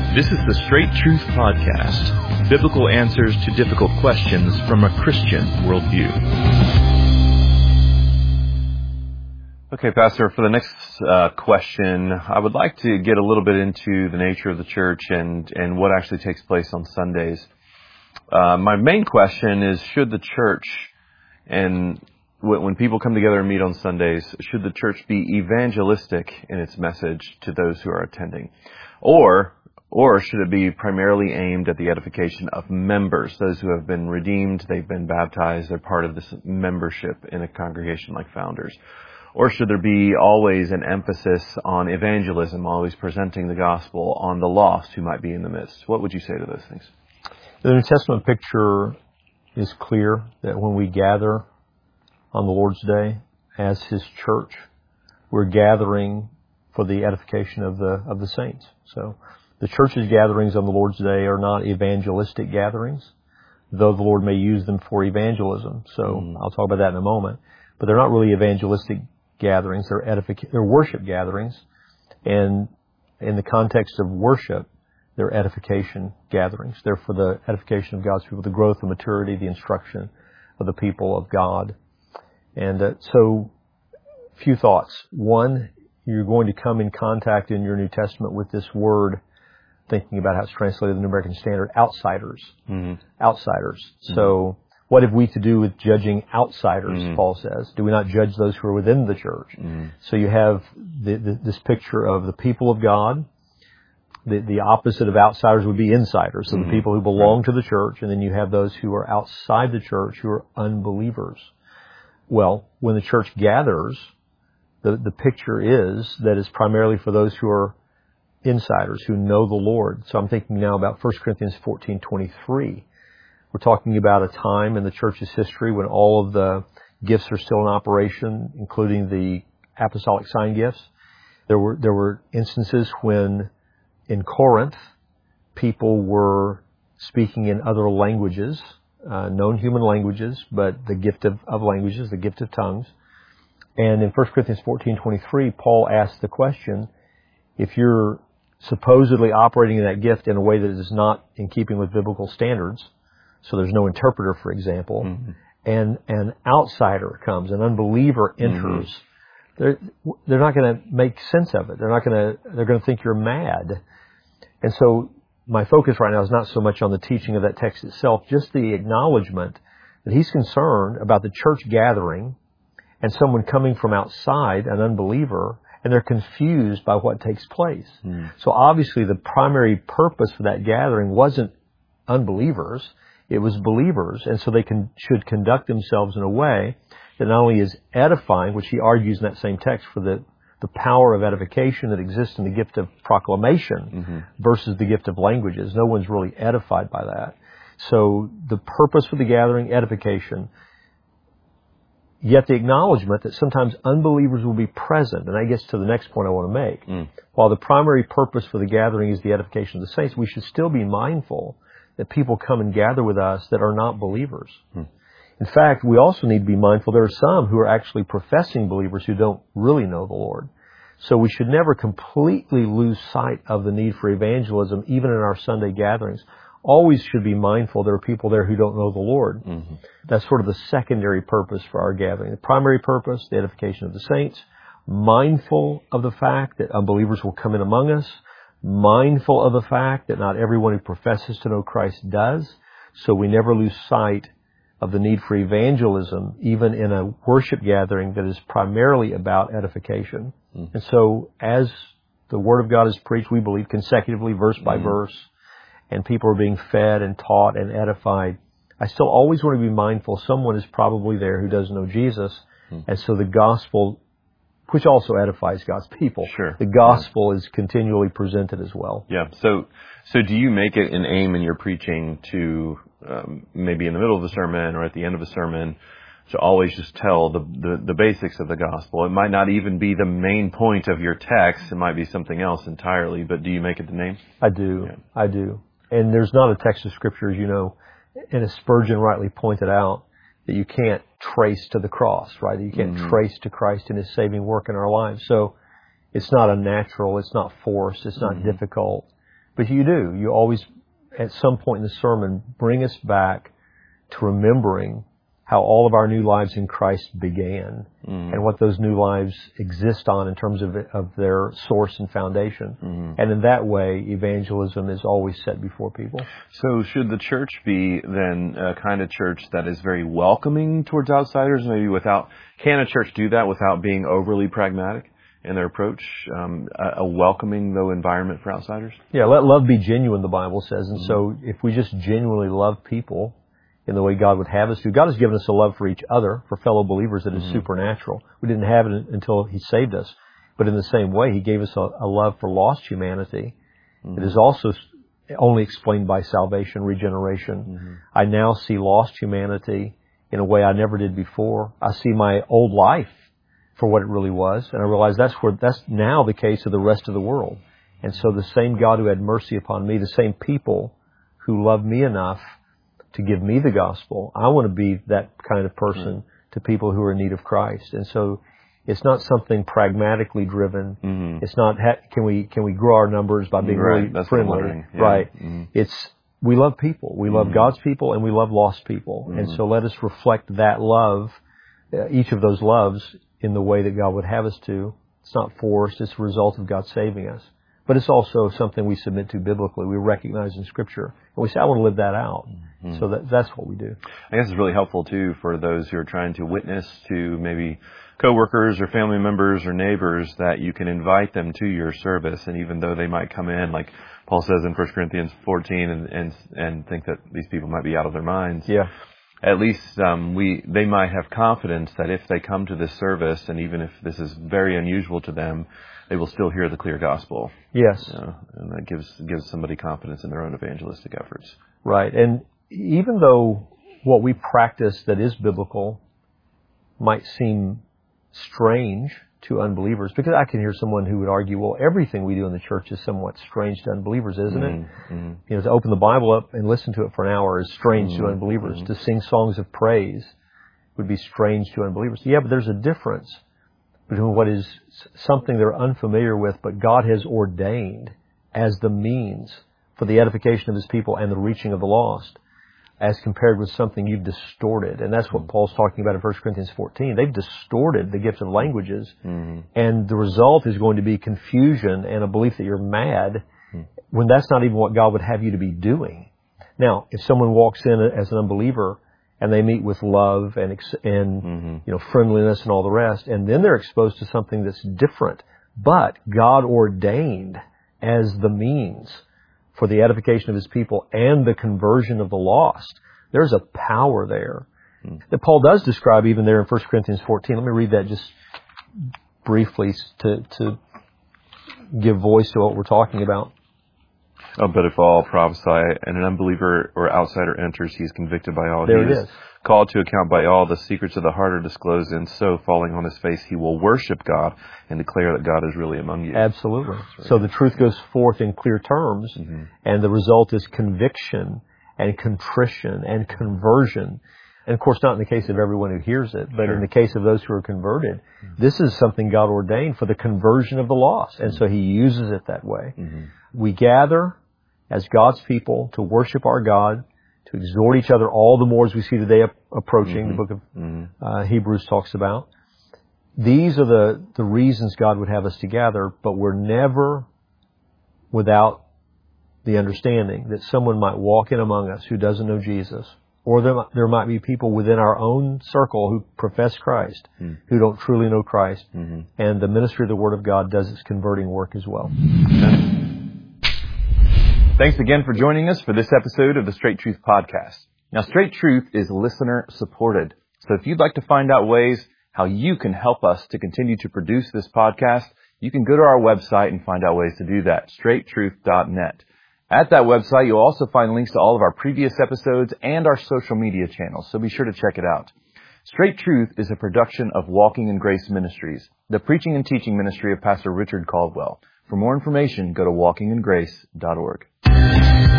This is the Straight Truth Podcast, biblical answers to difficult questions from a Christian worldview. Okay, Pastor, for the next question, I would like to get a little bit into the nature of the church and what actually takes place on Sundays. My main question is, should the church, and when people come together and meet on Sundays, should the church be evangelistic in its message to those who are attending? Or should it be primarily aimed at the edification of members, those who have been redeemed, they've been baptized, they're part of this membership in a congregation like Founders? Or should there be always an emphasis on evangelism, always presenting the gospel on the lost who might be in the midst? What would you say to those things? The New Testament picture is clear that when we gather on the Lord's Day as His church, we're gathering for the edification of the saints. So the church's gatherings on the Lord's Day are not evangelistic gatherings, though the Lord may use them for evangelism. So I'll talk about that in a moment. But they're not really evangelistic gatherings. They're worship gatherings. And in the context of worship, they're edification gatherings. They're for the edification of God's people, the growth and maturity, the instruction of the people of God. And so, few thoughts. One, you're going to come in contact in your New Testament with this word, thinking about how it's translated in the New American Standard, outsiders. Outsiders. So what have we to do with judging outsiders, Paul says? Do we not judge those who are within the church? So you have this picture of the people of God. The opposite of outsiders would be insiders, so the people who belong to the church, and then you have those who are outside the church who are unbelievers. Well, when the church gathers, the picture is that it's primarily for those who are insiders, who know the Lord. So I'm thinking now about 1 Corinthians 14:23. We're talking about a time in the church's history when all of the gifts are still in operation, including the apostolic sign gifts. There were instances when in Corinth, people were speaking in other languages, known human languages, but the gift of languages, the gift of tongues. And in 1 Corinthians 14:23, Paul asked the question, if you're supposedly operating in that gift in a way that is not in keeping with biblical standards, so there's no interpreter, for example, and an outsider comes, an unbeliever enters, they're not going to make sense of it. They're going to think you're mad. And so my focus right now is not so much on the teaching of that text itself, just the acknowledgement that he's concerned about the church gathering and someone coming from outside, an unbeliever, and they're confused by what takes place. So obviously the primary purpose for that gathering wasn't unbelievers, it was believers, and so they should conduct themselves in a way that not only is edifying, which he argues in that same text for the power of edification that exists in the gift of proclamation versus the gift of languages. No one's really edified by that. So the purpose for the gathering, edification, yet the acknowledgement that sometimes unbelievers will be present. And that gets to the next point I want to make. While the primary purpose for the gathering is the edification of the saints, we should still be mindful that people come and gather with us that are not believers. In fact, we also need to be mindful there are some who are actually professing believers who don't really know the Lord. So we should never completely lose sight of the need for evangelism, even in our Sunday gatherings. Always should be mindful there are people there who don't know the Lord. That's sort of the secondary purpose for our gathering. The primary purpose, the edification of the saints, mindful of the fact that unbelievers will come in among us, mindful of the fact that not everyone who professes to know Christ does, so we never lose sight of the need for evangelism, even in a worship gathering that is primarily about edification. And so as the Word of God is preached, we believe consecutively, verse by verse, and people are being fed and taught and edified, I still always want to be mindful someone is probably there who doesn't know Jesus, and so the gospel, which also edifies God's people, the gospel is continually presented as well. So do you make it an aim in your preaching to maybe in the middle of the sermon or at the end of a sermon to always just tell the basics of the gospel? It might not even be the main point of your text. It might be something else entirely, but do you make it the name? I do. I do. And there's not a text of Scripture, as you know, and as Spurgeon rightly pointed out, that you can't trace to the cross, right? That you can't trace to Christ and His saving work in our lives. So it's not unnatural, it's not forced, it's not difficult But you do. You always, at some point in the sermon, bring us back to remembering how all of our new lives in Christ began and what those new lives exist on in terms of their source and foundation. And in that way, evangelism is always set before people. So should the church be then a kind of church that is very welcoming towards outsiders? Maybe can a church do that without being overly pragmatic in their approach? A welcoming, though, environment for outsiders? Yeah, let love be genuine, the Bible says. And so if we just genuinely love people in the way God would have us to. God has given us a love for each other, for fellow believers that is supernatural. We didn't have it until He saved us. But in the same way, He gave us a love for lost humanity that is also only explained by salvation, regeneration. I now see lost humanity in a way I never did before. I see my old life for what it really was, and I realize that's now the case of the rest of the world. And so the same God who had mercy upon me, the same people who loved me enough to give me the gospel, I want to be that kind of person to people who are in need of Christ. And so it's not something pragmatically driven. It's not can we grow our numbers by being really friendly. Yeah. Right. It's we love people. We love God's people and we love lost people. And so let us reflect that love, each of those loves, in the way that God would have us to. It's not forced. It's a result of God saving us. But it's also something we submit to biblically. We recognize in Scripture. And we say, I want to live that out. So that's what we do. I guess it's really helpful, too, for those who are trying to witness to maybe coworkers or family members or neighbors, that you can invite them to your service. And even though they might come in, like Paul says in 1 Corinthians 14, and think that these people might be out of their minds. Yeah. At least they might have confidence that if they come to this service, and even if this is very unusual to them, they will still hear the clear gospel. Yes. And that gives somebody confidence in their own evangelistic efforts. Right. And even though what we practice that is biblical might seem strange to unbelievers, because I can hear someone who would argue, well, everything we do in the church is somewhat strange to unbelievers, isn't it? You know, to open the Bible up and listen to it for an hour is strange to unbelievers. To sing songs of praise would be strange to unbelievers. Yeah, but there's a difference between what is something they're unfamiliar with, but God has ordained as the means for the edification of His people and the reaching of the lost, as compared with something you've distorted. And that's what Paul's talking about in 1 Corinthians 14. They've distorted the gift of languages, and the result is going to be confusion and a belief that you're mad, when that's not even what God would have you to be doing. Now, if someone walks in as an unbeliever and they meet with love and you know, friendliness and all the rest, and then they're exposed to something that's different, but God ordained as the means for the edification of His people and the conversion of the lost, there's a power there that Paul does describe even there in 1 Corinthians 14. Let me read that just briefly to give voice to what we're talking about. Oh, but if all prophesy and an unbeliever or outsider enters, he is convicted by all. There it is. Called to account by all. The secrets of the heart are disclosed, and so, falling on his face, he will worship God and declare that God is really among you. Absolutely. So the truth goes forth in clear terms, and the result is conviction and contrition and conversion. And of course, not in the case of everyone who hears it, but in the case of those who are converted, this is something God ordained for the conversion of the lost. And so He uses it that way. We gather as God's people to worship our God, to exhort each other all the more as we see the day approaching, the book of Hebrews talks about. These are the reasons God would have us to gather, but we're never without the understanding that someone might walk in among us who doesn't know Jesus, or there might be people within our own circle who profess Christ, who don't truly know Christ, and the ministry of the Word of God does its converting work as well. Thanks again for joining us for this episode of the Straight Truth Podcast. Now, Straight Truth is listener supported. So if you'd like to find out ways how you can help us to continue to produce this podcast, you can go to our website and find out ways to do that, straighttruth.net. At that website, you'll also find links to all of our previous episodes and our social media channels, so be sure to check it out. Straight Truth is a production of Walking in Grace Ministries, the preaching and teaching ministry of Pastor Richard Caldwell. For more information, go to walkingingrace.org.